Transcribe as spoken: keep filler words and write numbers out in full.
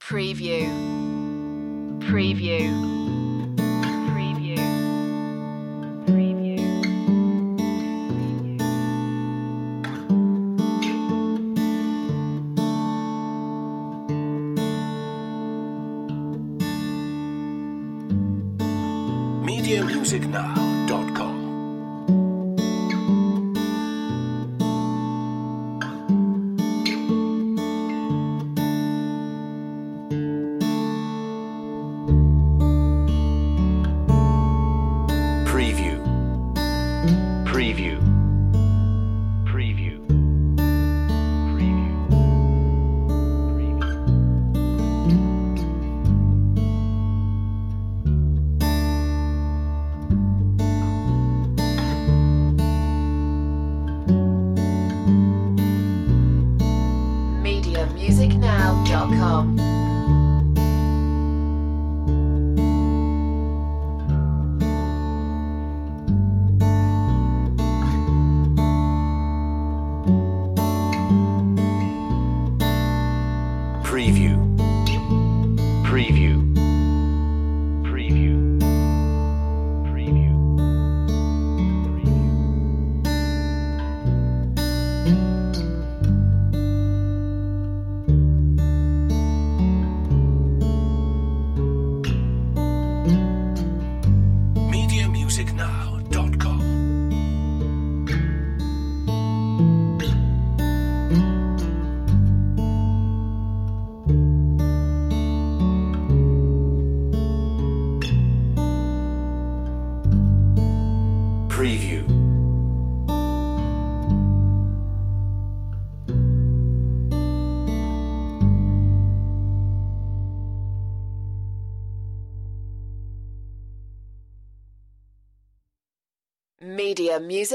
Preview. Preview. Preview. Preview. media music now dot com Preview. Preview. Preview. Preview. media music now dot com. Preview. Preview. Preview. Preview. media music now dot com Preview. Media music